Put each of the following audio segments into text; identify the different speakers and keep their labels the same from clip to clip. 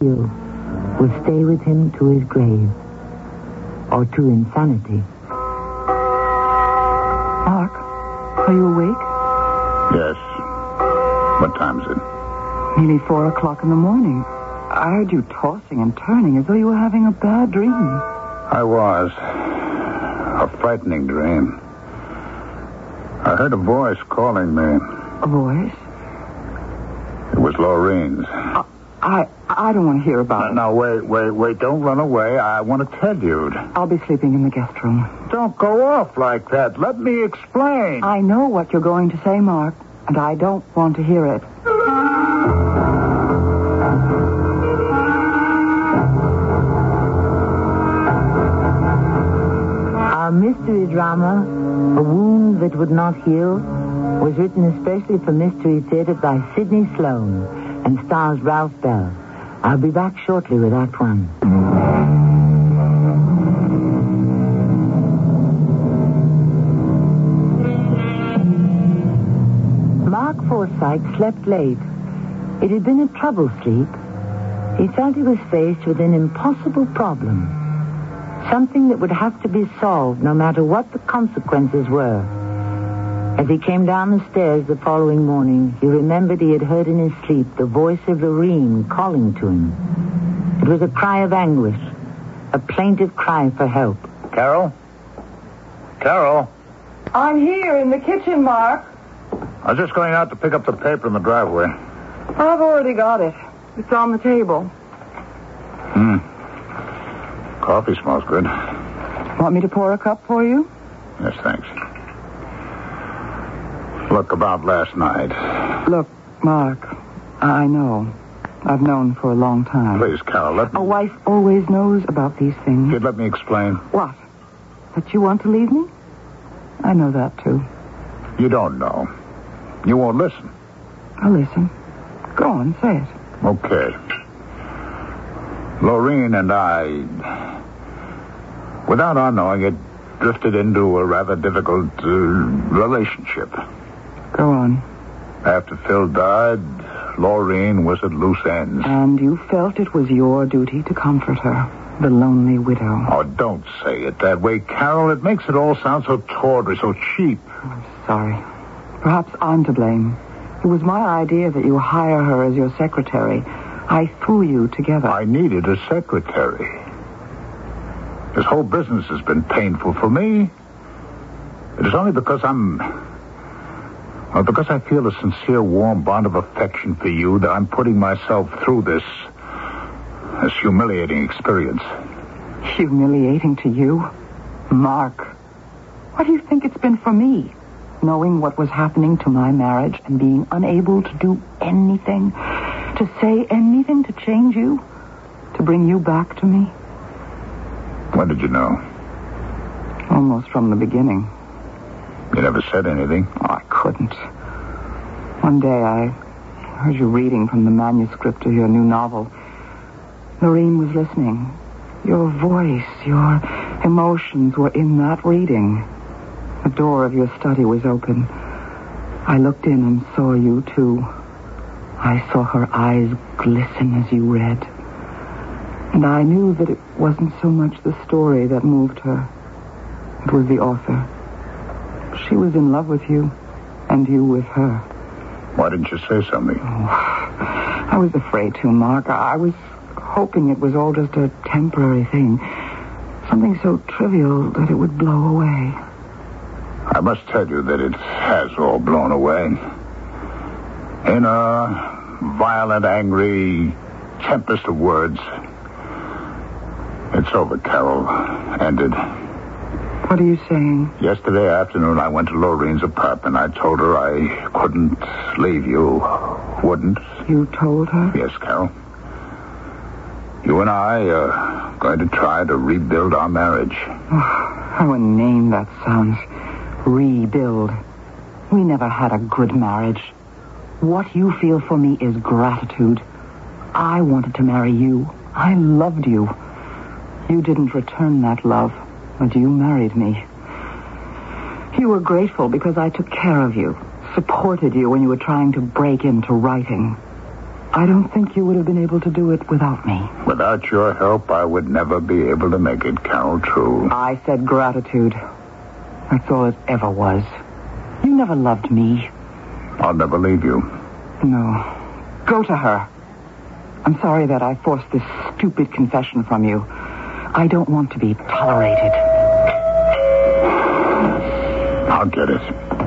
Speaker 1: you will stay with him to his grave. Or to insanity.
Speaker 2: Mark, are you awake?
Speaker 3: Yes. What time is it?
Speaker 2: Nearly 4 o'clock in the morning. I heard you tossing and turning as though you were having a bad dream.
Speaker 3: I was. A frightening dream. I heard a voice calling me.
Speaker 2: A voice?
Speaker 3: It was Lorraine's.
Speaker 2: I don't want to hear about it.
Speaker 3: No, wait. Don't run away. I want to tell you.
Speaker 2: I'll be sleeping in the guest room.
Speaker 3: Don't go off like that. Let me explain.
Speaker 2: I know what you're going to say, Mark, and I don't want to hear it.
Speaker 1: Our mystery drama, A Wound That Would Not Heal, was written especially for Mystery Theater by Sidney Sloan and stars Ralph Bell. I'll be back shortly with Act One. Mark Forsythe slept late. It had been a troubled sleep. He felt he was faced with an impossible problem. Something that would have to be solved no matter what the consequences were. As he came down the stairs the following morning, he remembered he had heard in his sleep the voice of Lorraine calling to him. It was a cry of anguish, a plaintive cry for help.
Speaker 3: Carol? Carol?
Speaker 2: I'm here in the kitchen, Mark.
Speaker 3: I was just going out to pick up the paper in the driveway.
Speaker 2: I've already got it. It's on the table.
Speaker 3: Coffee smells good.
Speaker 2: Want me to pour a cup for you?
Speaker 3: Yes, thanks. Look, about last night.
Speaker 2: Look, Mark, I know. I've known for a long time.
Speaker 3: Please, Carol, let me...
Speaker 2: A wife always knows about these things.
Speaker 3: You'd let me explain?
Speaker 2: What? That you want to leave me? I know that, too.
Speaker 3: You don't know. You won't listen.
Speaker 2: I'll listen. Go on, say it.
Speaker 3: Okay. Lorraine and I, without our knowing it, drifted into a rather difficult relationship.
Speaker 2: Go on.
Speaker 3: After Phil died, Lorraine was at loose ends.
Speaker 2: And you felt it was your duty to comfort her, the lonely widow.
Speaker 3: Oh, don't say it that way, Carol. It makes it all sound so tawdry, so cheap.
Speaker 2: I'm sorry. Perhaps I'm to blame. It was my idea that you hire her as your secretary. I threw you together.
Speaker 3: I needed a secretary. This whole business has been painful for me. It is only because because I feel a sincere, warm bond of affection for you that I'm putting myself through this humiliating experience.
Speaker 2: Humiliating to you? Mark, what do you think it's been for me? Knowing what was happening to my marriage and being unable to do anything, to say anything to change you, to bring you back to me?
Speaker 3: When did you know?
Speaker 2: Almost from the beginning.
Speaker 3: You never said anything?
Speaker 2: Oh, I couldn't. One day I heard you reading from the manuscript of your new novel. Lorraine was listening. Your voice, your emotions were in that reading. The door of your study was open. I looked in and saw you, too. I saw her eyes glisten as you read. And I knew that it wasn't so much the story that moved her. It was the author. She was in love with you, and you with her.
Speaker 3: Why didn't you say something?
Speaker 2: Oh, I was afraid to, Mark. I was hoping it was all just a temporary thing. Something so trivial that it would blow away.
Speaker 3: I must tell you that it has all blown away. In a violent, angry tempest of words. It's over, Carol. Ended.
Speaker 2: What are you saying?
Speaker 3: Yesterday afternoon, I went to Lorraine's apartment. I told her I couldn't leave you. Wouldn't.
Speaker 2: You told her?
Speaker 3: Yes, Carol. You and I are going to try to rebuild our marriage.
Speaker 2: Oh, how inane that sounds. Rebuild. We never had a good marriage. What you feel for me is gratitude. I wanted to marry you. I loved you. You didn't return that love, but you married me. You were grateful because I took care of you, supported you when you were trying to break into writing. I don't think you would have been able to do it without me.
Speaker 3: Without your help, I would never be able to make it, Carol True.
Speaker 2: I said gratitude. That's all it ever was. You never loved me.
Speaker 3: I'll never leave you.
Speaker 2: No. Go to her. I'm sorry that I forced this stupid confession from you. I don't want to be tolerated.
Speaker 3: I'll get it.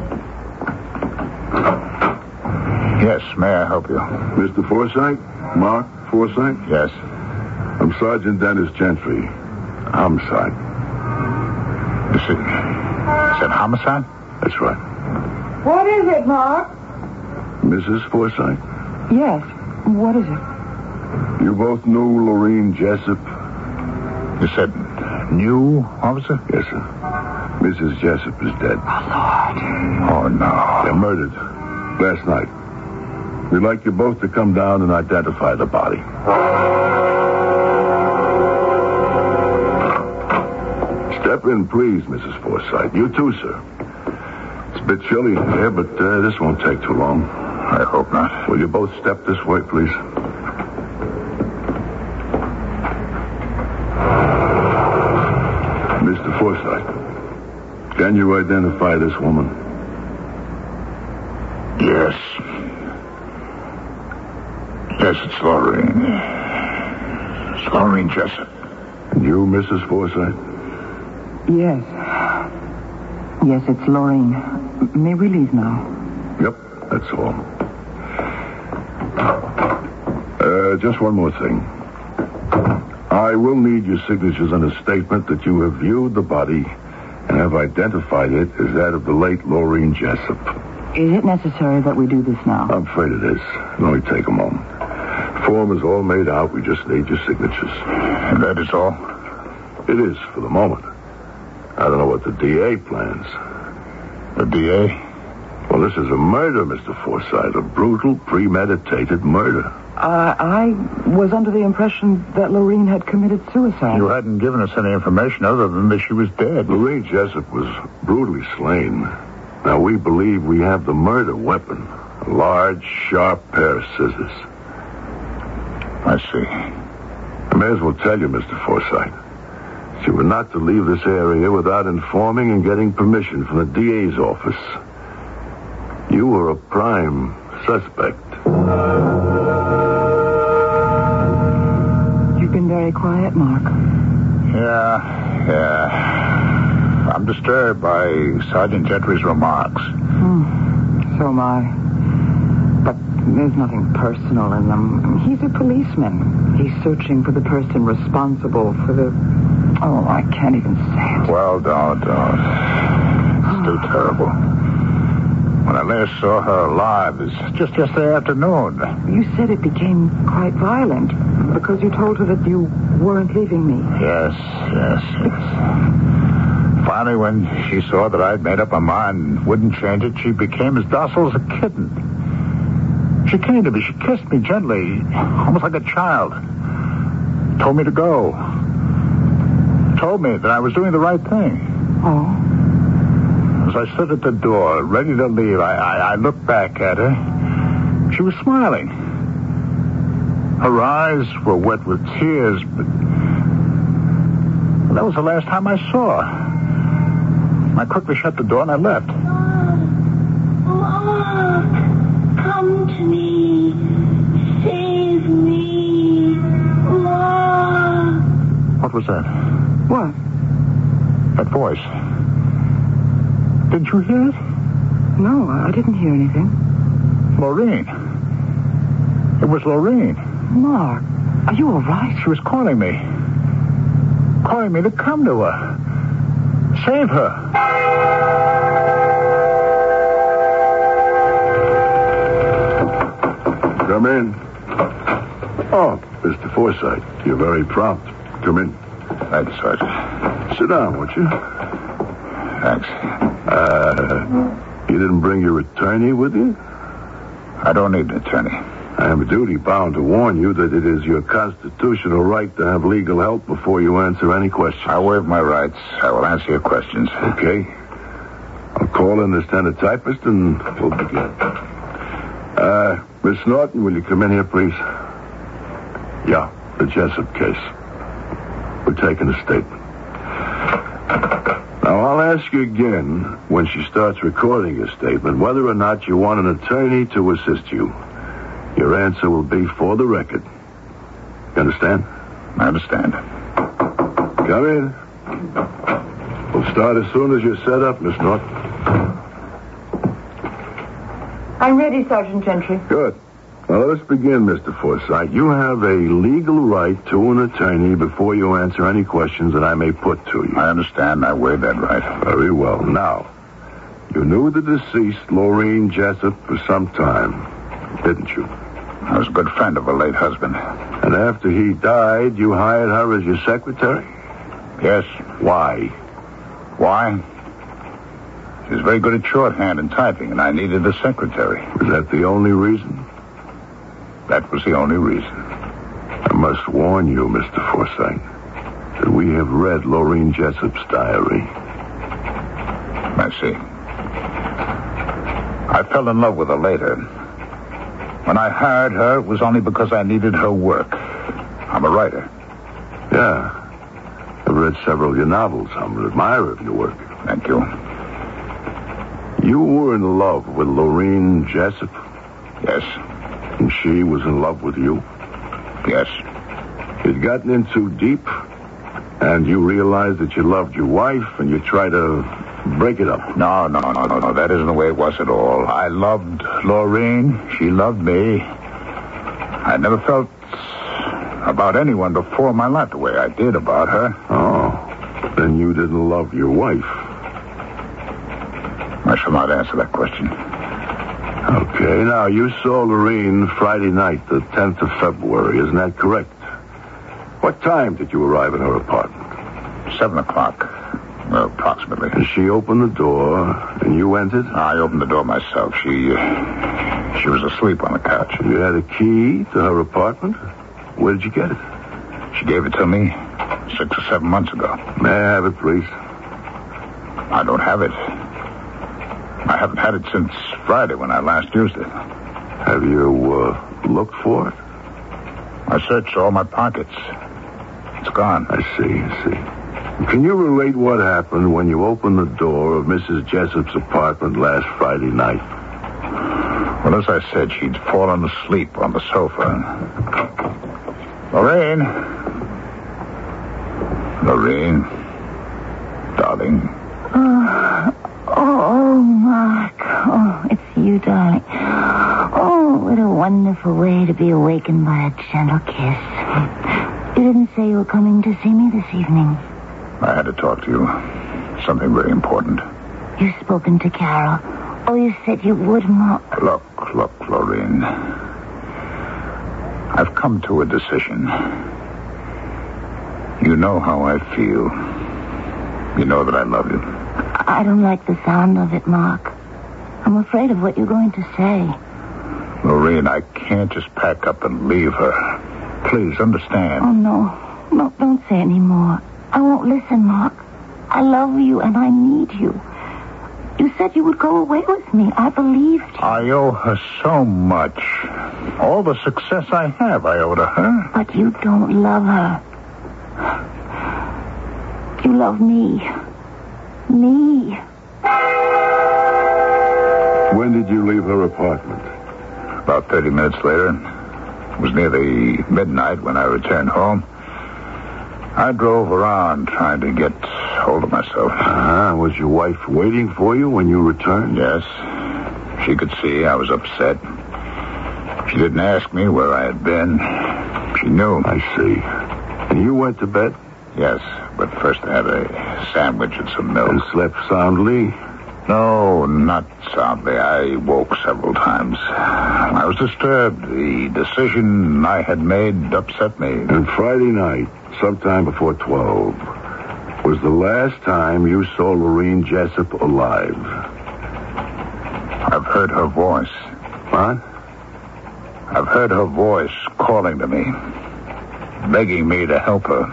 Speaker 3: Yes, may I help you?
Speaker 4: Mr. Forsythe? Mark Forsythe?
Speaker 3: Yes.
Speaker 4: I'm Sergeant Dennis Gentry. Homicide.
Speaker 3: You said homicide?
Speaker 4: That's right.
Speaker 1: What is it, Mark?
Speaker 4: Mrs. Forsythe?
Speaker 2: Yes. What is it?
Speaker 4: You both knew Lorene Jessup?
Speaker 3: You said new, officer?
Speaker 4: Yes, sir. Mrs. Jessup is dead.
Speaker 3: Oh, no.
Speaker 4: They're murdered. Last night. We'd like you both to come down and identify the body. Step in, please, Mrs. Forsythe. You too, sir. It's a bit chilly in here, but this won't take too long.
Speaker 3: I hope not.
Speaker 4: Will you both step this way, please? Mr. Forsythe, can you identify this woman?
Speaker 3: Yes. Yes, it's Lorene. It's Lorene Jessup.
Speaker 4: And you, Mrs. Forsythe?
Speaker 2: Yes. Yes, it's Lorene. May we leave now?
Speaker 4: Yep, that's all. Just one more thing. I will need your signatures on a statement that you have viewed the body and have identified it as that of the late Lorene Jessup.
Speaker 2: Is it necessary that we do this now?
Speaker 4: I'm afraid it is. It'll only take a moment. The form is all made out. We just need your signatures.
Speaker 3: And that is all?
Speaker 4: It is, for the moment. I don't know what the DA plans.
Speaker 3: The DA?
Speaker 4: Well, this is a murder, Mr. Forsythe. A brutal, premeditated murder.
Speaker 2: I was under the impression that Lorene had committed suicide.
Speaker 3: You hadn't given us any information other than that she was dead.
Speaker 4: Lorene Jessup was brutally slain. Now, we believe we have the murder weapon. A large, sharp pair of scissors.
Speaker 3: I see.
Speaker 4: I may as well tell you, Mr. Forsythe. You were not to leave this area without informing and getting permission from the DA's office. You were a prime suspect.
Speaker 2: You've been very quiet, Mark.
Speaker 3: Yeah. I'm disturbed by Sergeant Gentry's remarks.
Speaker 2: So am I. But there's nothing personal in them. He's a policeman. He's searching for the person responsible for the... Oh, I can't even say it.
Speaker 3: Well, don't. It's too terrible. When I last saw her alive, it's just yesterday afternoon.
Speaker 2: You said it became quite violent because you told her that you weren't leaving me.
Speaker 3: Yes. Finally, when she saw that I'd made up my mind and wouldn't change it, she became as docile as a kitten. She came to me. She kissed me gently, almost like a child. Told me to go. Told me that I was doing the right thing.
Speaker 2: Oh?
Speaker 3: As I stood at the door, ready to leave, I looked back at her. She was smiling. Her eyes were wet with tears, but that was the last time I saw her. I quickly shut the door and I left.
Speaker 5: Mark, come to me. Save me. Mark.
Speaker 3: What was that?
Speaker 2: What?
Speaker 3: That voice. Didn't you hear it?
Speaker 2: No, I didn't hear anything.
Speaker 3: Lorene. It was Lorene.
Speaker 2: Mark, are you all right?
Speaker 3: She was calling me. Calling me to come to her. Save her.
Speaker 4: Come in. Oh, Mr. Forsythe, you're very prompt. Come in.
Speaker 3: Thank you, Sergeant.
Speaker 4: Sit down, won't you?
Speaker 3: Thanks.
Speaker 4: You didn't bring your attorney with you?
Speaker 3: I don't need an attorney.
Speaker 4: I am duty-bound to warn you that it is your constitutional right to have legal help before you answer any questions.
Speaker 3: I waive my rights. I will answer your questions.
Speaker 4: Okay. I'll call in the stenotypist and we'll begin. Miss Norton, will you come in here, please? Yeah, the Jessup case. We're taking a statement. Now, I'll ask you again, when she starts recording your statement, whether or not you want an attorney to assist you. Your answer will be for the record. You understand?
Speaker 3: I understand.
Speaker 4: Come in. We'll start as soon as you're set up, Miss Norton.
Speaker 2: I'm ready, Sergeant Gentry.
Speaker 4: Good. Now, let us begin, Mr. Forsythe. You have a legal right to an attorney before you answer any questions that I may put to you.
Speaker 3: I understand. I waive that right.
Speaker 4: Very well. Now, you knew the deceased, Lorene Jessup, for some time, didn't you?
Speaker 3: I was a good friend of her late husband.
Speaker 4: And after he died, you hired her as your secretary?
Speaker 3: Yes.
Speaker 4: Why?
Speaker 3: Why? She was very good at shorthand and typing, and I needed a secretary.
Speaker 4: Was that the only reason?
Speaker 3: That was the only reason.
Speaker 4: I must warn you, Mr. Forsythe, that we have read Lorene Jessup's diary.
Speaker 3: I see. I fell in love with her later. When I hired her, it was only because I needed her work. I'm a writer.
Speaker 4: Yeah. I've read several of your novels. I'm an admirer of your work.
Speaker 3: Thank you.
Speaker 4: You were in love with Lorene Jessup?
Speaker 3: Yes.
Speaker 4: And she was in love with you?
Speaker 3: Yes.
Speaker 4: You'd gotten in too deep, and you realized that you loved your wife, and you tried to break it up.
Speaker 3: No. That isn't the way it was at all. I loved Lorene. She loved me. I never felt about anyone before in my life the way I did about her.
Speaker 4: Oh. Then you didn't love your wife.
Speaker 3: I shall not answer that question.
Speaker 4: Okay, now, you saw Lorene Friday night, the 10th of February. Isn't that correct? What time did you arrive at her apartment?
Speaker 3: 7 o'clock. Well, approximately.
Speaker 4: And she opened the door, and you entered?
Speaker 3: I opened the door myself. She was asleep on the couch.
Speaker 4: You had a key to her apartment? Where did you get it?
Speaker 3: She gave it to me 6 or 7 months ago.
Speaker 4: May I have it, please?
Speaker 3: I don't have it. I haven't had it since Friday when I last used it.
Speaker 4: Have you looked for it?
Speaker 3: I searched all my pockets. It's gone.
Speaker 4: I see. Can you relate what happened when you opened the door of Mrs. Jessup's apartment last Friday night?
Speaker 3: Well, as I said, she'd fallen asleep on the sofa. Lorene, darling.
Speaker 5: Oh, Mark. Oh, it's you, darling. Oh, what a wonderful way to be awakened by a gentle kiss. You didn't say you were coming to see me this evening.
Speaker 3: I had to talk to you. Something very important.
Speaker 5: You've spoken to Carol. Oh, you said you would, Mark.
Speaker 3: Look, Lorene. I've come to a decision. You know how I feel. You know that I love you.
Speaker 5: I don't like the sound of it, Mark. I'm afraid of what you're going to say.
Speaker 3: Lorene, I can't just pack up and leave her. Please, understand.
Speaker 5: Oh, no. No, don't say any more. I won't listen, Mark. I love you and I need you. You said you would go away with me. I believed you.
Speaker 3: I owe her so much. All the success I have, I owe to her.
Speaker 5: But you don't love her. You love me. Me.
Speaker 4: When did you leave her apartment?
Speaker 3: About 30 minutes later. It was near the midnight when I returned home. I drove around trying to get hold of myself.
Speaker 4: Was your wife waiting for you when you returned?
Speaker 3: Yes. She could see I was upset. She didn't ask me where I had been. She knew.
Speaker 4: I see. And you went to bed?
Speaker 3: Yes, but first I had a sandwich and some milk.
Speaker 4: And slept soundly?
Speaker 3: No, not soundly. I woke several times. I was disturbed. The decision I had made upset me.
Speaker 4: And Friday night, sometime before 12, was the last time you saw Lorene Jessup alive.
Speaker 3: I've heard her voice.
Speaker 4: What?
Speaker 3: I've heard her voice calling to me, begging me to help her.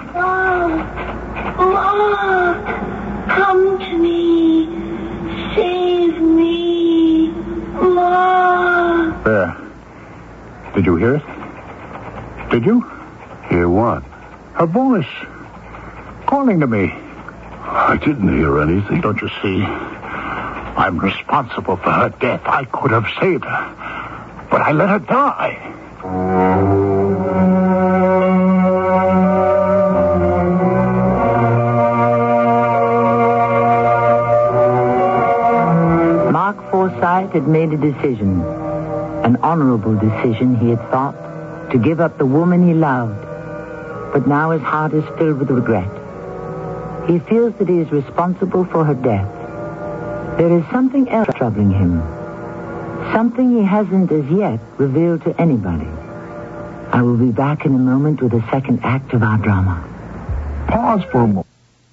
Speaker 5: Mark, come to me. Save me, Mark.
Speaker 3: Did you hear it? Did you?
Speaker 4: Hear what?
Speaker 3: Her voice. Calling to me.
Speaker 4: I didn't hear anything.
Speaker 3: Don't you see? I'm responsible for her death. I could have saved her. But I let her die.
Speaker 1: Mark Forsythe had made a decision. An honorable decision, he had thought, to give up the woman he loved. But now his heart is filled with regret. He feels that he is responsible for her death. There is something else troubling him. Something he hasn't as yet revealed to anybody. I will be back in a moment with the second act of our drama.
Speaker 3: Pause for a moment.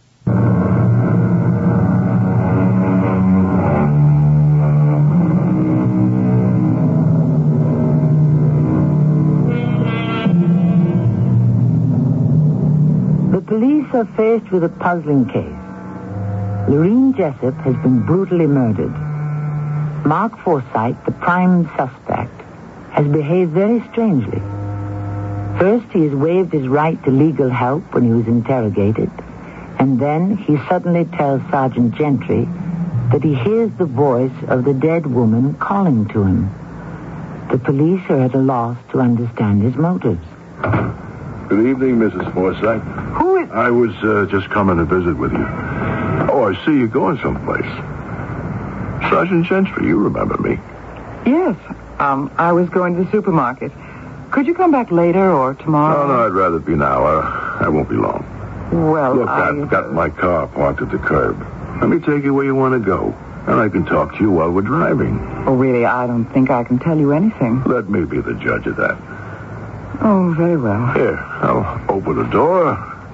Speaker 1: The police are faced with a puzzling case. Lorene Jessup has been brutally murdered. Mark Forsythe, the prime suspect, has behaved very strangely. First, he has waived his right to legal help when he was interrogated, and then he suddenly tells Sergeant Gentry that he hears the voice of the dead woman calling to him. The police are at a loss to understand his motives.
Speaker 4: Good evening, Mrs. Forsythe.
Speaker 1: Who is...
Speaker 4: I was just coming to visit with you. Oh, I see you going someplace. Sergeant Gentry, you remember me.
Speaker 2: Yes. I was going to the supermarket. Could you come back later or tomorrow?
Speaker 4: No, I'd rather be now. I won't be long.
Speaker 2: Well,
Speaker 4: Look, I've got my car parked at the curb. Let me take you where you want to go. And I can talk to you while we're driving.
Speaker 2: Oh, really, I don't think I can tell you anything.
Speaker 4: Let me be the judge of that.
Speaker 2: Oh, very well.
Speaker 4: Here, I'll open the door.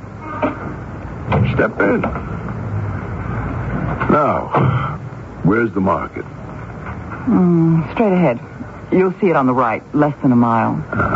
Speaker 4: Step in. Now, where's the market?
Speaker 2: Straight ahead. You'll see it on the right, less than a mile.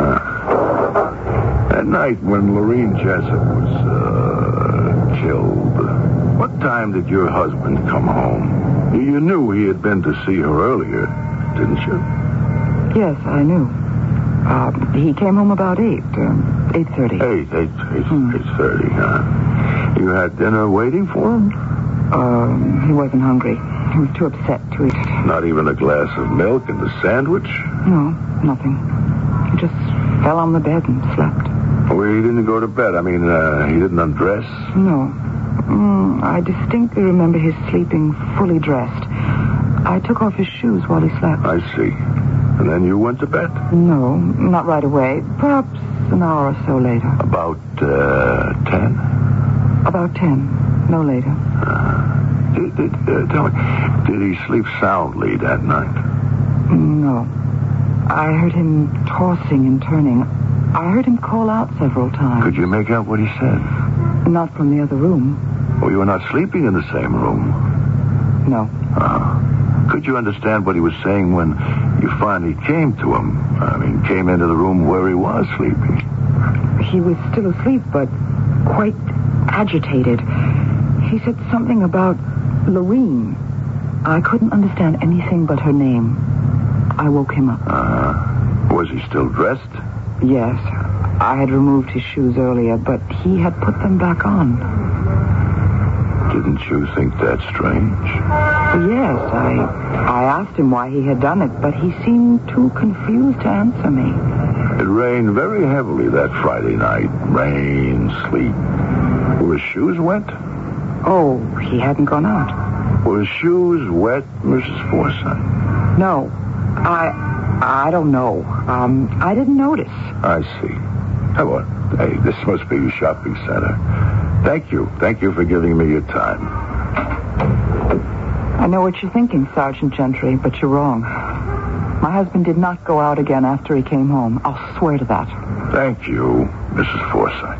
Speaker 4: At night, when Lorene Jessup was killed, what time did your husband come home? You knew he had been to see her earlier, didn't you?
Speaker 2: Yes, I knew. He came home about 8:30.
Speaker 4: 8:30, huh? You had dinner waiting for him?
Speaker 2: He wasn't hungry. He was too upset to eat.
Speaker 4: Not even a glass of milk and a sandwich?
Speaker 2: No, nothing. He just fell on the bed and slept.
Speaker 4: Well, he didn't go to bed. I mean, he didn't undress?
Speaker 2: No. I distinctly remember his sleeping fully dressed. I took off his shoes while he slept.
Speaker 4: I see. And then you went to bed?
Speaker 2: No, not right away. Perhaps an hour or so later.
Speaker 4: About 10?
Speaker 2: About 10. No later.
Speaker 4: Tell me, did he sleep soundly that night?
Speaker 2: No. I heard him tossing and turning. I heard him call out several times.
Speaker 4: Could you make out what he said?
Speaker 2: Not from the other room.
Speaker 4: Well, you were not sleeping in the same room?
Speaker 2: No.
Speaker 4: Could you understand what he was saying when you finally came to him? I mean, came into the room where he was sleeping.
Speaker 2: He was still asleep, but quite agitated. He said something about Lorene. I couldn't understand anything but her name. I woke him up.
Speaker 4: Was he still dressed?
Speaker 2: Yes. I had removed his shoes earlier, but he had put them back on.
Speaker 4: Didn't you think that strange?
Speaker 2: Yes, I asked him why he had done it, but he seemed too confused to answer me.
Speaker 4: It rained very heavily that Friday night. Rain, sleet. Were his shoes wet?
Speaker 2: Oh, he hadn't gone out.
Speaker 4: Were his shoes wet, Mrs. Forsythe?
Speaker 2: No. I don't know. I didn't notice.
Speaker 4: I see. Come on. Hey, this must be your shopping center. Thank you. Thank you for giving me your time.
Speaker 2: I know what you're thinking, Sergeant Gentry, but you're wrong. My husband did not go out again after he came home. I'll swear to that.
Speaker 4: Thank you, Mrs. Forsythe.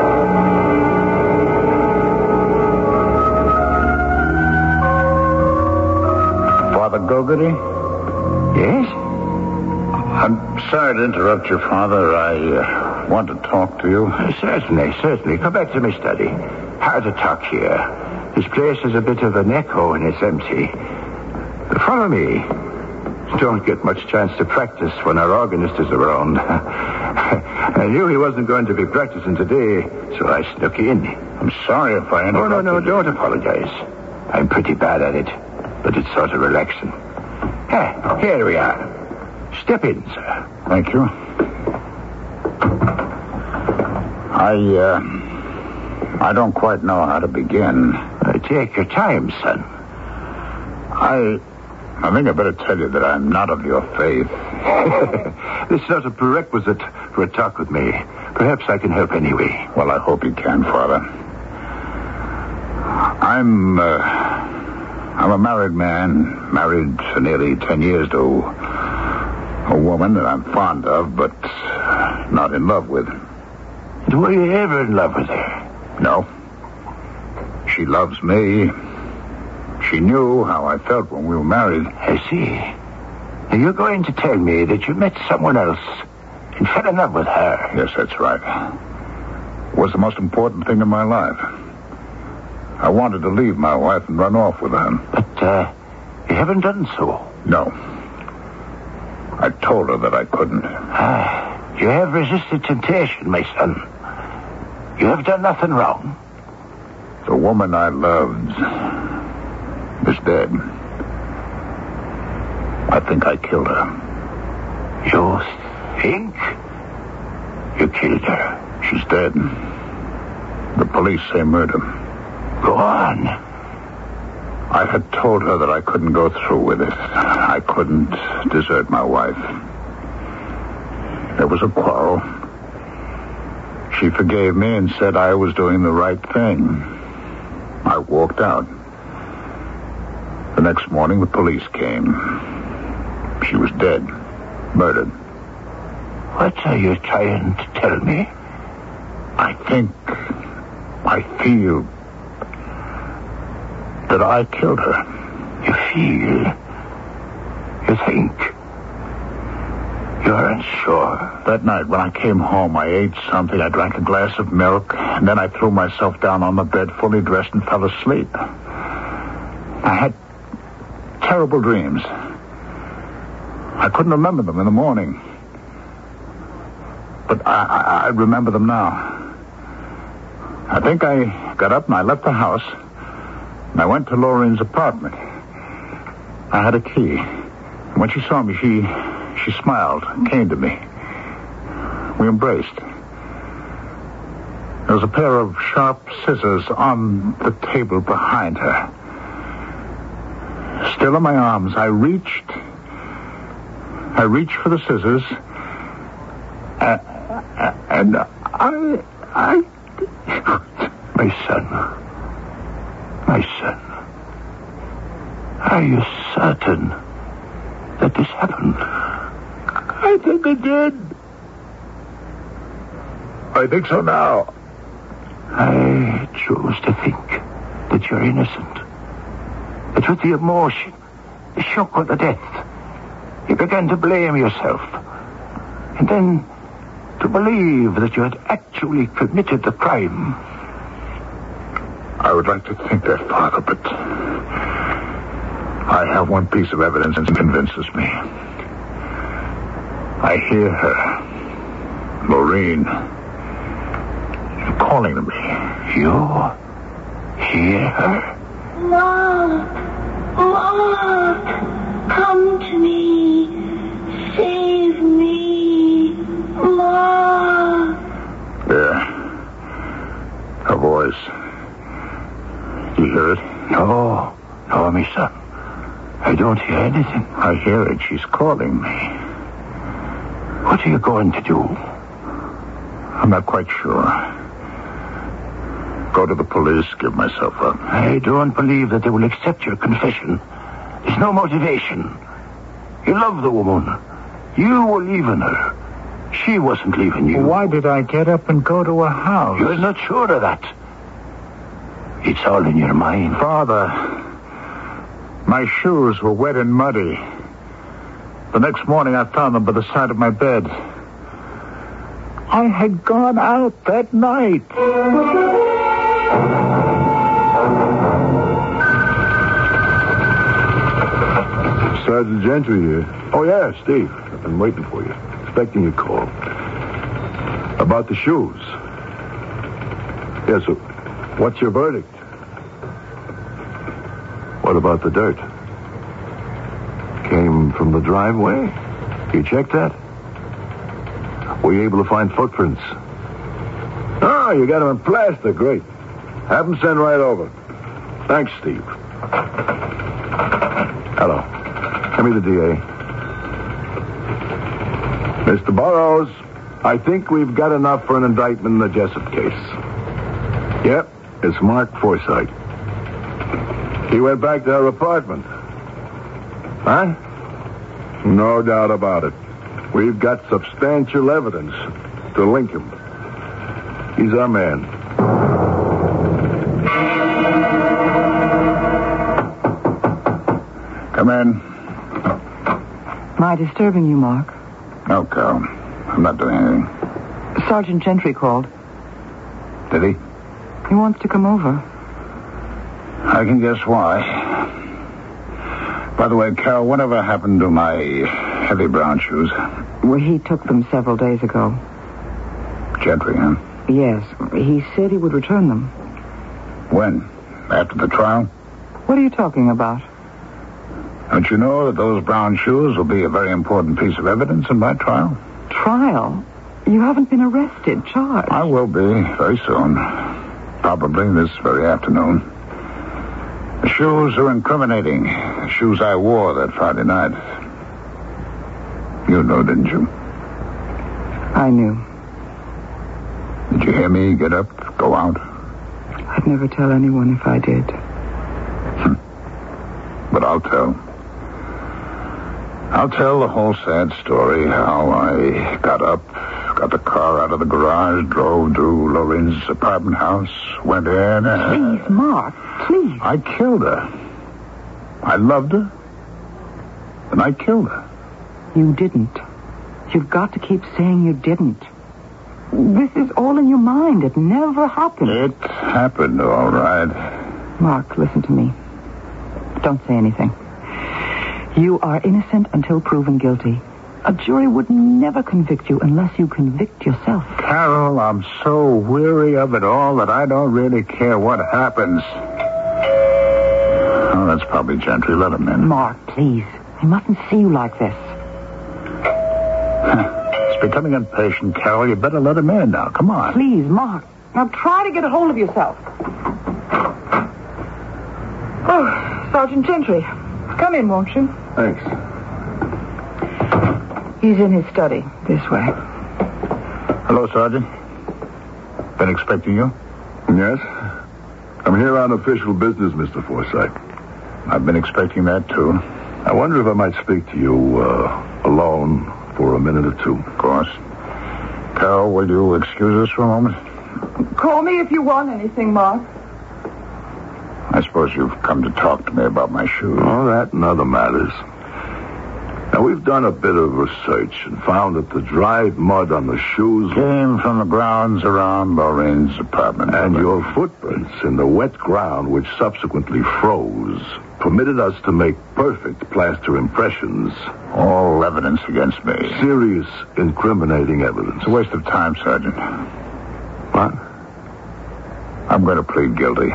Speaker 3: Father Gogarty?
Speaker 4: Yes?
Speaker 3: I'm sorry to interrupt your father. I want to talk to you.
Speaker 4: Certainly. Come back to my study. Hard to talk here. This place is a bit of an echo and it's empty. Follow me.
Speaker 6: don't get much chance to practice when our organist is around. I knew he wasn't going to be practicing today, so I snuck in.
Speaker 3: I'm sorry if I interrupted.
Speaker 6: No, don't apologize. I'm pretty bad at it, but it's sort of relaxing. Here we are. Step in, sir.
Speaker 3: Thank you. I don't quite know how to begin.
Speaker 6: Take your time, son.
Speaker 3: I think I better tell you that I'm not of your faith.
Speaker 6: This is not a prerequisite for a talk with me. Perhaps I can help anyway.
Speaker 3: Well, I hope you can, Father. I'm a married man, married for nearly 10 years to a woman that I'm fond of, but not in love with.
Speaker 6: Were you ever in love with her?
Speaker 3: No. She loves me. She knew how I felt when we were married.
Speaker 6: I see. Are you going to tell me that you met someone else and fell in love with her?
Speaker 3: Yes, that's right. It was the most important thing in my life. I wanted to leave my wife and run off with her.
Speaker 6: But, you haven't done so.
Speaker 3: No. I told her that I couldn't.
Speaker 6: You have resisted temptation, my son. You have done nothing wrong.
Speaker 3: The woman I loved is dead. I think I killed her.
Speaker 6: You think you killed her?
Speaker 3: She's dead. The police say murder.
Speaker 6: Go on.
Speaker 3: I had told her that I couldn't go through with it. I couldn't desert my wife. There was a quarrel. She forgave me and said I was doing the right thing. I walked out. The next morning, the police came. She was dead. Murdered.
Speaker 6: What are you trying to tell me?
Speaker 3: I feel that I killed her.
Speaker 6: You feel? You think? You aren't sure?
Speaker 3: That night when I came home, I ate something. I drank a glass of milk, and then I threw myself down on the bed, fully dressed, and fell asleep. I had terrible dreams. I couldn't remember them in the morning. But I remember them now. I think I got up and I left the house, and I went to Lorraine's apartment. I had a key. And when she saw me, she smiled and came to me. We embraced. There was a pair of sharp scissors on the table behind her. Still in my arms, I reached for the scissors, and I...
Speaker 6: My son, are you certain that this happened?
Speaker 3: I think it did. I think so now.
Speaker 6: I choose to think that you're innocent. That with the emotion, the shock of the death, you began to blame yourself. And then to believe that you had actually committed the crime.
Speaker 3: I would like to think that, Father, but I have one piece of evidence that convinces me. I hear her, Lorraine, calling to me.
Speaker 6: You hear her?
Speaker 5: Mark, come to me. Save me, Mark.
Speaker 3: There. Her voice. You hear it?
Speaker 6: No, my son. I don't hear anything.
Speaker 3: I hear it. She's calling me.
Speaker 6: What are you going to do?
Speaker 3: I'm not quite sure. Go to the police, give myself up.
Speaker 6: I don't believe that they will accept your confession. There's no motivation. You love the woman. You were leaving her. She wasn't leaving you.
Speaker 3: Why did I get up and go to her house?
Speaker 6: You're not sure of that. It's all in your mind.
Speaker 3: Father, my shoes were wet and muddy. The next morning I found them by the side of my bed. I had gone out that night.
Speaker 4: Sergeant Gentry here. Oh, yeah, Steve. I've been waiting for you. Expecting your call. About the shoes. Yes, so what's your verdict? What about the dirt? Came from the driveway? You checked that? Were you able to find footprints? Oh, you got them in plaster. Great. Have them sent right over. Thanks, Steve. Hello. Give me the DA. Mr. Burroughs, I think we've got enough for an indictment in the Jessup case. Yep, it's Mark Forsythe. He went back to her apartment. Huh? No doubt about it. We've got substantial evidence to link him. He's our man.
Speaker 3: Come in.
Speaker 2: Am I disturbing you, Mark?
Speaker 3: No, Carol. I'm not doing anything.
Speaker 2: Sergeant Gentry called.
Speaker 3: Did he?
Speaker 2: He wants to come over.
Speaker 3: I can guess why. By the way, Carol, whatever happened to my heavy brown shoes?
Speaker 2: Well, he took them several days ago.
Speaker 3: Gentry, huh?
Speaker 2: Yes. He said he would return them.
Speaker 3: When? After the trial?
Speaker 2: What are you talking about?
Speaker 3: Don't you know that those brown shoes will be a very important piece of evidence in my trial?
Speaker 2: Trial? You haven't been arrested, charged.
Speaker 3: I will be very soon. Probably this very afternoon. The shoes are incriminating. The shoes I wore that Friday night. You know, didn't you?
Speaker 2: I knew.
Speaker 3: Did you hear me get up, go out?
Speaker 2: I'd never tell anyone if I did.
Speaker 3: But I'll tell. I'll tell the whole sad story, how I got up, got the car out of the garage, drove to Loren's apartment house, went in and...
Speaker 2: Please, Mark, please.
Speaker 3: I killed her. I loved her. And I killed her.
Speaker 2: You didn't. You've got to keep saying you didn't. This is all in your mind. It never happened.
Speaker 3: It happened, all right.
Speaker 2: Mark, listen to me. Don't say anything. You are innocent until proven guilty. A jury would never convict you unless you convict yourself.
Speaker 3: Carol, I'm so weary of it all that I don't really care what happens. Oh, that's probably Gentry. Let him in.
Speaker 2: Mark, please. I mustn't see you like this.
Speaker 3: It's becoming impatient, Carol. You better let him in now. Come on.
Speaker 2: Please, Mark. Now try to get a hold of yourself. Oh, Sergeant Gentry. Come in, won't you?
Speaker 4: Thanks.
Speaker 2: He's in his study. This way.
Speaker 3: Hello, Sergeant. Been expecting you?
Speaker 4: Yes? I'm here on official business, Mr. Forsythe.
Speaker 3: I've been expecting that, too.
Speaker 4: I wonder if I might speak to you alone for a minute or two.
Speaker 3: Of course. Carol, will you excuse us for a moment?
Speaker 2: Call me if you want anything, Mark.
Speaker 3: I suppose you've come to talk to me about my shoes.
Speaker 4: Oh, that and other matters. Now, we've done a bit of research and found that the dried mud on the shoes
Speaker 3: Came from the grounds around Loren's apartment.
Speaker 4: and your footprints in the wet ground, which subsequently froze, permitted us to make perfect plaster impressions.
Speaker 3: All evidence against me.
Speaker 4: Serious incriminating evidence.
Speaker 3: It's a waste of time, Sergeant.
Speaker 4: What?
Speaker 3: I'm going to plead guilty.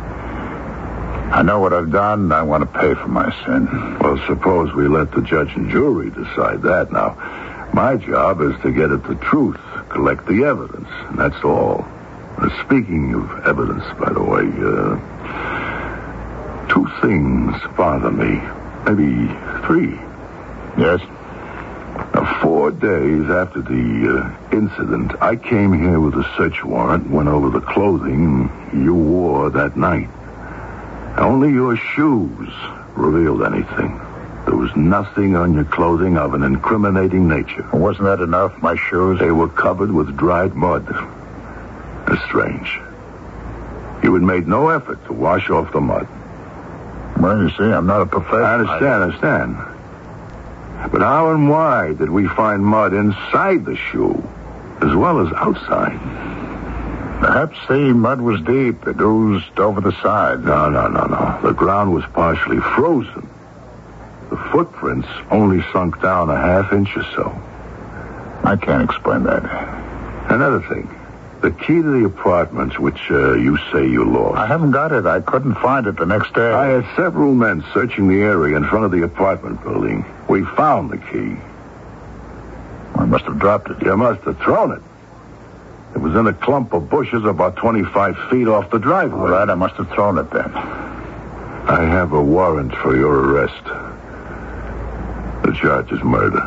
Speaker 3: I know what I've done, and I want to pay for my sin.
Speaker 4: Well, suppose we let the judge and jury decide that. Now, my job is to get at the truth, collect the evidence, and that's all. Speaking of evidence, by the way, two things bother me. Maybe three.
Speaker 3: Yes?
Speaker 4: Now, 4 days after the incident, I came here with a search warrant, went over the clothing you wore that night. Only your shoes revealed anything. There was nothing on your clothing of an incriminating nature.
Speaker 3: Wasn't that enough, my shoes?
Speaker 4: They were covered with dried mud. That's strange. You had made no effort to wash off the mud.
Speaker 3: Well, you see, I'm not a professional.
Speaker 4: I understand. But how and why did we find mud inside the shoe as well as outside?
Speaker 3: Perhaps the mud was deep. It oozed over the side.
Speaker 4: No. The ground was partially frozen. The footprints only sunk down a half inch or so.
Speaker 3: I can't explain that.
Speaker 4: Another thing. The key to the apartment, which you say you lost.
Speaker 3: I haven't got it. I couldn't find it the next day.
Speaker 4: I had several men searching the area in front of the apartment building. We found the key.
Speaker 3: I must have dropped it.
Speaker 4: You must have thrown it. It was in a clump of bushes about 25 feet off the driveway.
Speaker 3: All right, I must have thrown it then.
Speaker 4: I have a warrant for your arrest. The charge is murder.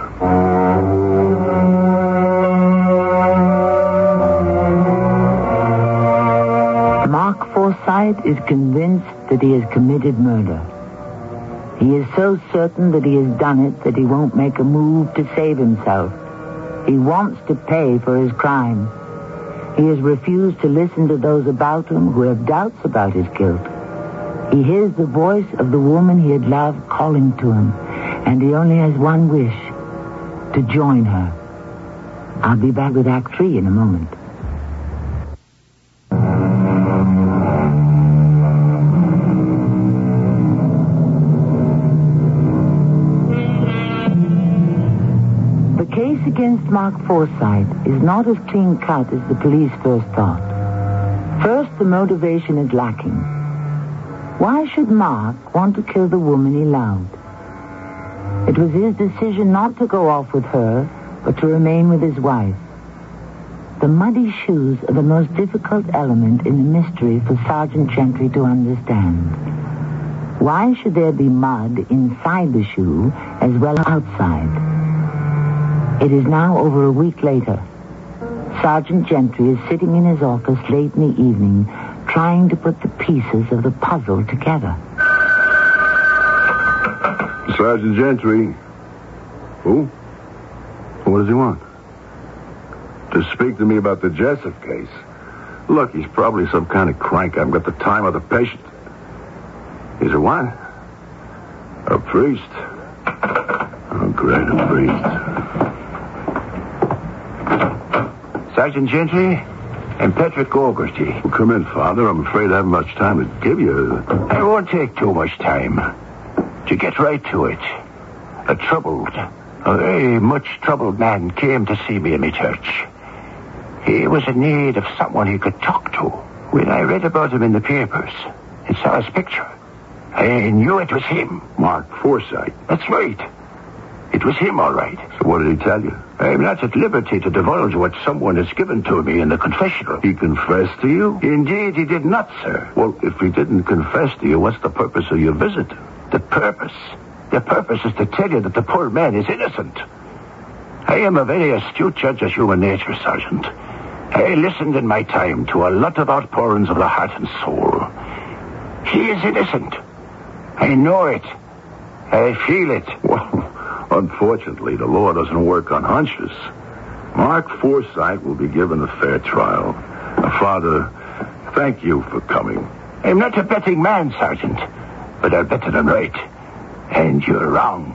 Speaker 1: Mark Forsythe is convinced that he has committed murder. He is so certain that he has done it that he won't make a move to save himself. He wants to pay for his crime. He has refused to listen to those about him who have doubts about his guilt. He hears the voice of the woman he had loved calling to him, and he only has one wish, to join her. I'll be back with Act 3 in a moment. The case against Mark Forsythe is not as clean-cut as the police first thought. First, the motivation is lacking. Why should Mark want to kill the woman he loved? It was his decision not to go off with her, but to remain with his wife. The muddy shoes are the most difficult element in the mystery for Sergeant Gentry to understand. Why should there be mud inside the shoe as well as outside? It is now over a week later. Sergeant Gentry is sitting in his office late in the evening, trying to put the pieces of the puzzle together.
Speaker 4: Sergeant Gentry. Who? What does he want? To speak to me about the Jessup case. Look, he's probably some kind of crank. I haven't got the time of the patient. He's a what? A priest. Oh, great, a priest.
Speaker 6: Sergeant Gentry and Patrick Augerty.
Speaker 4: Well, come in, Father. I'm afraid I haven't much time to give you.
Speaker 6: I won't take too much time. To get right to it. A very much troubled man came to see me in my church. He was in need of someone he could talk to. When I read about him in the papers and saw his picture, I knew it was him.
Speaker 4: Mark Forsythe.
Speaker 6: That's right. It was him, all right.
Speaker 4: So what did he tell you?
Speaker 6: I'm not at liberty to divulge what someone has given to me in the confessional.
Speaker 4: He confessed to you?
Speaker 6: Indeed, he did not, sir.
Speaker 4: Well, if he didn't confess to you, what's the purpose of your visit?
Speaker 6: The purpose? The purpose is to tell you that the poor man is innocent. I am a very astute judge of human nature, Sergeant. I listened in my time to a lot of outpourings of the heart and soul. He is innocent. I know it. I feel it.
Speaker 4: Well, unfortunately, the law doesn't work on hunches. Mark Forsythe will be given a fair trial. Father, thank you for coming.
Speaker 6: I'm not a betting man, Sergeant, but I'll bet that I'm right. And you're wrong.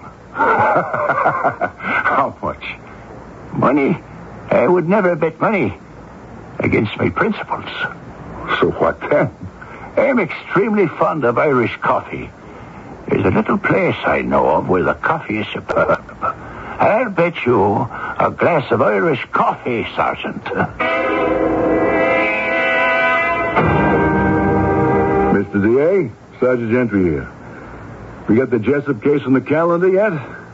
Speaker 4: How much?
Speaker 6: Money? I would never bet money against my principles.
Speaker 4: So what then?
Speaker 6: I'm extremely fond of Irish coffee. There's a little place I know of where the coffee is superb. I'll bet you a glass of Irish coffee, Sergeant.
Speaker 4: Mr. D.A., Sergeant Gentry here. We got the Jessup case on the calendar yet?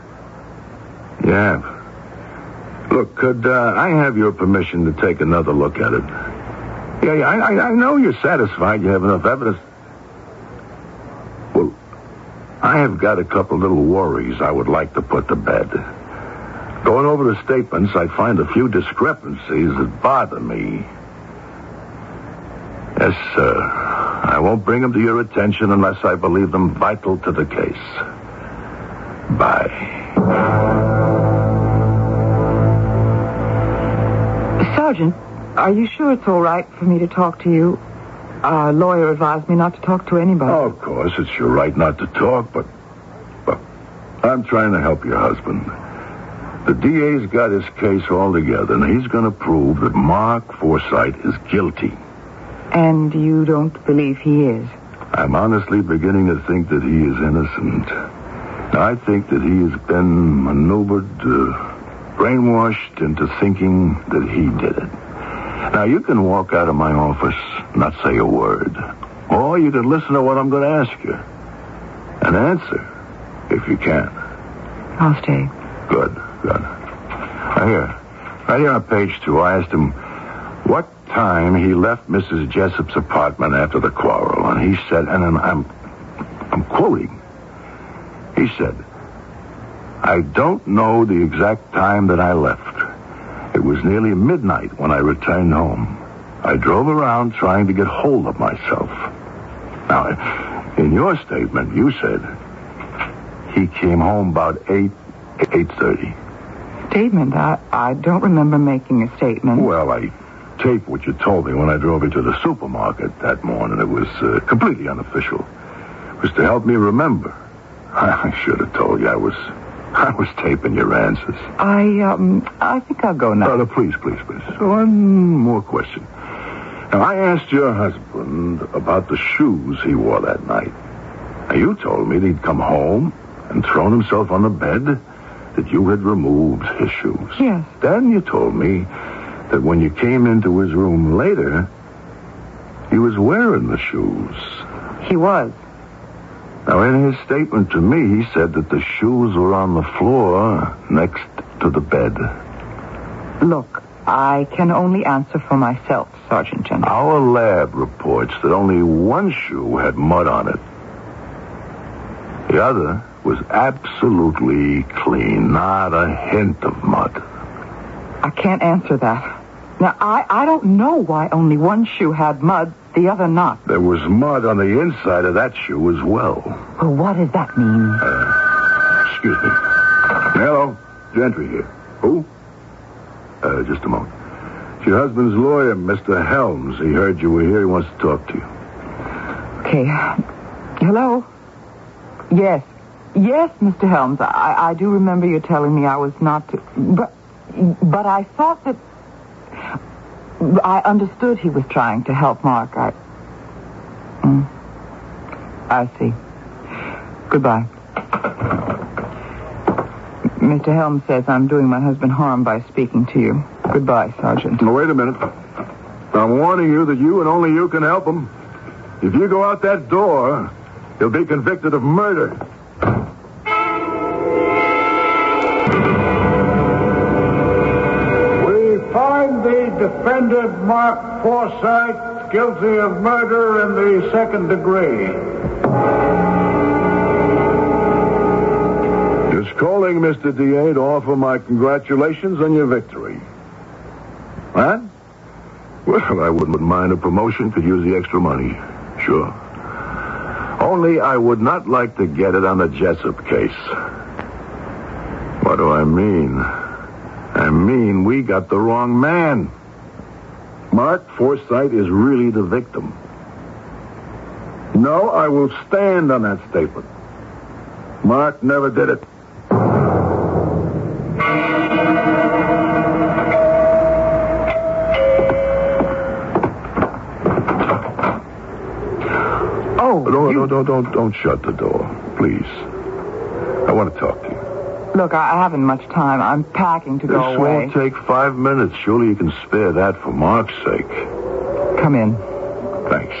Speaker 4: Yeah. Look, could I have your permission to take another look at it? Yeah, I know you're satisfied you have enough evidence. Well, I have got a couple little worries I would like to put to bed. Going over the statements, I find a few discrepancies that bother me. Yes, sir. I won't bring them to your attention unless I believe them vital to the case. Bye.
Speaker 2: Sergeant, are you sure it's all right for me to talk to you? Our lawyer advised me not to talk to anybody.
Speaker 4: Oh, of course, it's your right not to talk, but I'm trying to help your husband. The DA's got his case all together, and he's going to prove that Mark Forsythe is guilty.
Speaker 2: And you don't believe he is?
Speaker 4: I'm honestly beginning to think that he is innocent. I think that he has been maneuvered, brainwashed into thinking that he did it. Now, you can walk out of my office, not say a word. Or you can listen to what I'm going to ask you. And answer, if you can.
Speaker 2: I'll stay.
Speaker 4: Good. Right here on page 2, I asked him what time he left Mrs. Jessup's apartment after the quarrel. And he said, and I'm quoting, he said, "I don't know the exact time that I left. It was nearly midnight when I returned home. I drove around trying to get hold of myself." Now, in your statement, you said he came home about 8:30.
Speaker 2: Statement? I don't remember making a statement.
Speaker 4: Well, I taped what you told me when I drove you to the supermarket that morning. It was completely unofficial. It was to help me remember. I should have told you I was taping your answers.
Speaker 2: I think I'll go now.
Speaker 4: No, please. One more question. Now, I asked your husband about the shoes he wore that night. Now, you told me that he'd come home and thrown himself on the bed, that you had removed his shoes.
Speaker 2: Yes.
Speaker 4: Then you told me that when you came into his room later, he was wearing the shoes.
Speaker 2: He was.
Speaker 4: Now, in his statement to me, he said that the shoes were on the floor next to the bed.
Speaker 2: Look, I can only answer for myself, Sergeant General.
Speaker 4: Our lab reports that only one shoe had mud on it. The other was absolutely clean, not a hint of mud.
Speaker 2: I can't answer that. Now, I don't know why only one shoe had mud, the other not.
Speaker 4: There was mud on the inside of that shoe as well.
Speaker 1: Well, what does that mean?
Speaker 4: Excuse me. Hello, Gentry here. Who? Just a moment. It's your husband's lawyer, Mr. Helms. He heard you were here. He wants to talk to you.
Speaker 2: Okay. Hello? Yes, Mr. Helms. I do remember you telling me I was not to... But I thought that... I understood he was trying to help Mark. I see. Goodbye. Mr. Helms says I'm doing my husband harm by speaking to you. Goodbye, Sergeant.
Speaker 4: Now, wait a minute. I'm warning you that you and only you can help him. If you go out that door, he'll be convicted of murder.
Speaker 3: We find the defendant, Mark Forsythe, guilty of murder in the second degree.
Speaker 4: Just calling, Mr. DA, to offer my congratulations on your victory. Huh? Well, I wouldn't mind a promotion. Could use the extra money. Sure. Only I would not like to get it on the Jessup case. What do I mean? I mean, we got the wrong man. Mark Forsythe is really the victim. No, I will stand on that statement. Mark never did it. Don't shut the door, please. I want to talk to you.
Speaker 2: Look, I haven't much time. I'm packing to go away.
Speaker 4: This won't take 5 minutes. Surely you can spare that for Mark's sake.
Speaker 2: Come in.
Speaker 4: Thanks.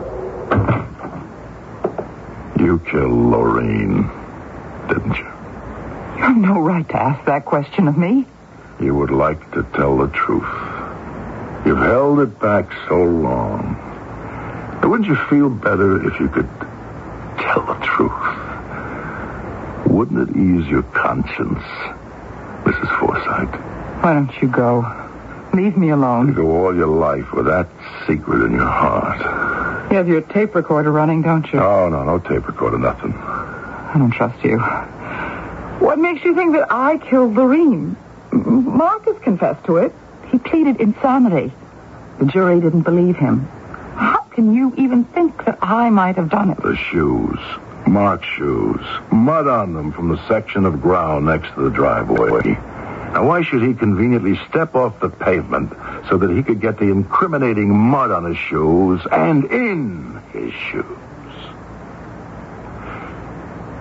Speaker 4: You killed Lorraine, didn't you?
Speaker 2: You have no right to ask that question of me.
Speaker 4: You would like to tell the truth. You've held it back so long. Wouldn't you feel better if you could tell the truth? Wouldn't it ease your conscience, Mrs. Forsythe?
Speaker 2: Why don't you go? Leave me alone.
Speaker 4: You go all your life with that secret in your heart.
Speaker 2: You have your tape recorder running, don't you?
Speaker 4: Oh, no tape recorder, nothing.
Speaker 2: I don't trust you. What makes you think that I killed Lorene? Mark has confessed to it. He pleaded insanity. The jury didn't believe him. How can you even think that I might have done it?
Speaker 4: The shoes. Mark's shoes. Mud on them from the section of ground next to the driveway. Now, why should he conveniently step off the pavement so that he could get the incriminating mud on his shoes and in his shoes?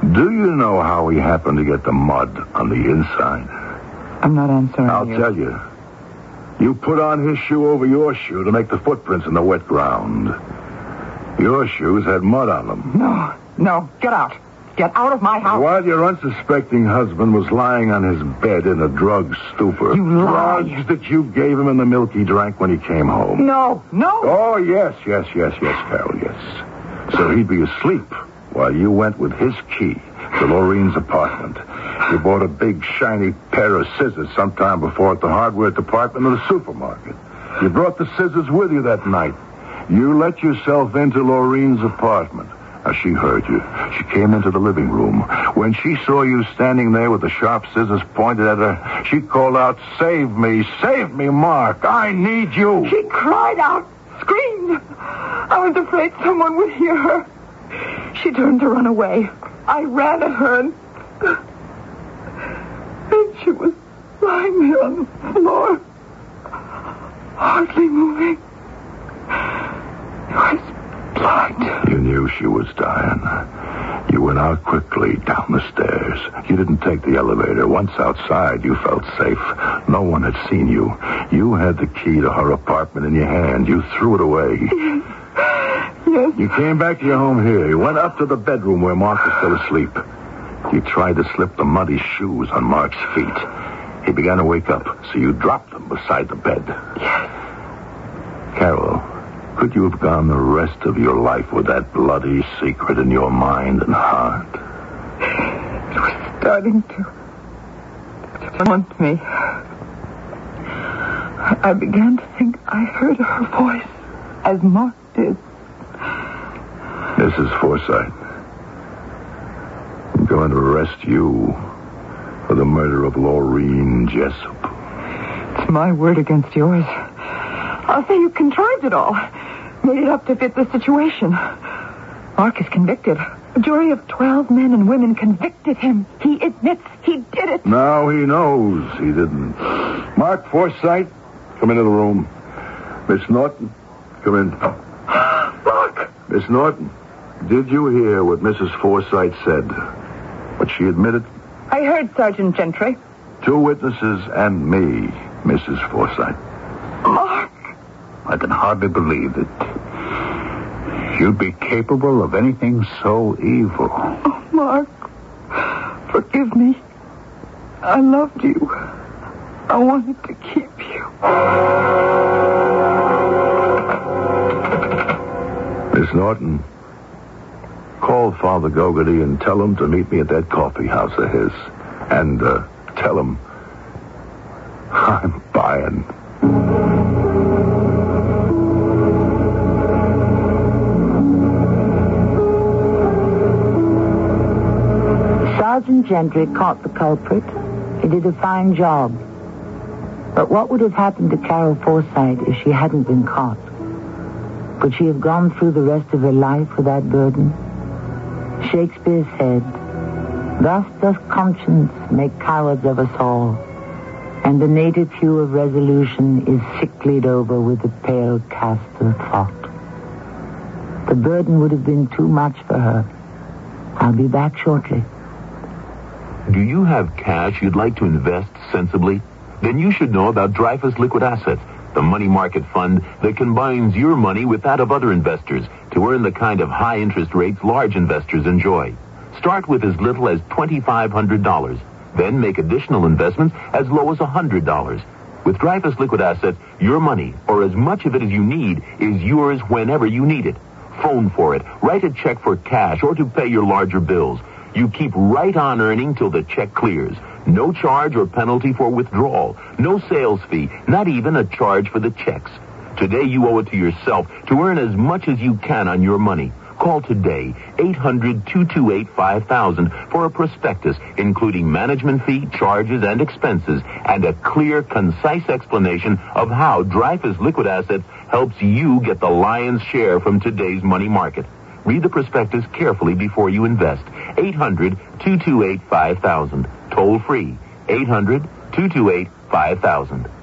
Speaker 4: Do you know how he happened to get the mud on the inside?
Speaker 2: I'm not answering
Speaker 4: I'll tell you. You put on his shoe over your shoe to make the footprints in the wet ground. Your shoes had mud on them.
Speaker 2: No. Get out. Get out of my house.
Speaker 4: While your unsuspecting husband was lying on his bed in a drug stupor.
Speaker 2: You lie.
Speaker 4: Drugs that you gave him in the milk he drank when he came home.
Speaker 2: No.
Speaker 4: Oh, yes, Carol, yes. So he'd be asleep while you went with his key to Lorraine's apartment. You bought a big, shiny pair of scissors sometime before at the hardware department of the supermarket. You brought the scissors with you that night. You let yourself into Lorraine's apartment. Now, she heard you. She came into the living room. When she saw you standing there with the sharp scissors pointed at her, she called out, Save me, Mark. I need you.
Speaker 2: She cried out, screamed. I was afraid someone would hear her. She turned to run away. I ran at her and she was lying there on the floor, hardly moving. It was blood.
Speaker 4: You knew she was dying. You went out quickly down the stairs. You didn't take the elevator. Once outside, you felt safe. No one had seen you. You had the key to her apartment in your hand. You threw it away.
Speaker 2: Yes.
Speaker 4: You came back to your home here. You went up to the bedroom where Mark was still asleep. You tried to slip the muddy shoes on Mark's feet. He began to wake up, so you dropped them beside the bed.
Speaker 2: Yes.
Speaker 4: Carol, could you have gone the rest of your life with that bloody secret in your mind and heart?
Speaker 2: It was starting to haunt me. I began to think I heard her voice, as Mark did.
Speaker 4: Mrs. Forsythe, I'm going to arrest you for the murder of Lorraine Jessup.
Speaker 2: It's my word against yours. I'll say you contrived it all. Made it up to fit the situation. Mark is convicted. A jury of 12 men and women convicted him. He admits he did it.
Speaker 4: Now he knows he didn't. Mark Forsythe, come into the room. Miss Norton, come in.
Speaker 2: Mark!
Speaker 4: Miss Norton, did you hear what Mrs. Forsythe said? What she admitted?
Speaker 2: I heard Sergeant Gentry.
Speaker 4: 2 witnesses and me, Mrs. Forsythe.
Speaker 2: Mark!
Speaker 3: I can hardly believe that you'd be capable of anything so evil.
Speaker 2: Oh, Mark, forgive me. I loved you. I wanted to keep you.
Speaker 4: Miss Norton, call Father Gogarty and tell him to meet me at that coffee house of his. And tell him I'm buying.
Speaker 1: Sergeant Gentry caught the culprit. He did a fine job. But what would have happened to Carol Forsythe if she hadn't been caught? Could she have gone through the rest of her life with that burden? Shakespeare said, "Thus does conscience make cowards of us all, and the native hue of resolution is sicklied over with the pale cast of thought." The burden would have been too much for her. I'll be back shortly.
Speaker 7: Do you have cash you'd like to invest sensibly? Then you should know about Dreyfus Liquid Assets, the money market fund that combines your money with that of other investors to earn the kind of high interest rates large investors enjoy. Start with as little as $2,500. Then make additional investments as low as $100. With Dreyfus Liquid Assets, your money, or as much of it as you need, is yours whenever you need it. Phone for it, write a check for cash, or to pay your larger bills. You keep right on earning till the check clears. No charge or penalty for withdrawal. No sales fee, not even a charge for the checks. Today you owe it to yourself to earn as much as you can on your money. Call today, 800-228-5000 for a prospectus, including management fee, charges, and expenses, and a clear, concise explanation of how Dreyfus Liquid Assets helps you get the lion's share from today's money market. Read the prospectus carefully before you invest. 800-228-5000. Toll free. 800-228-5000.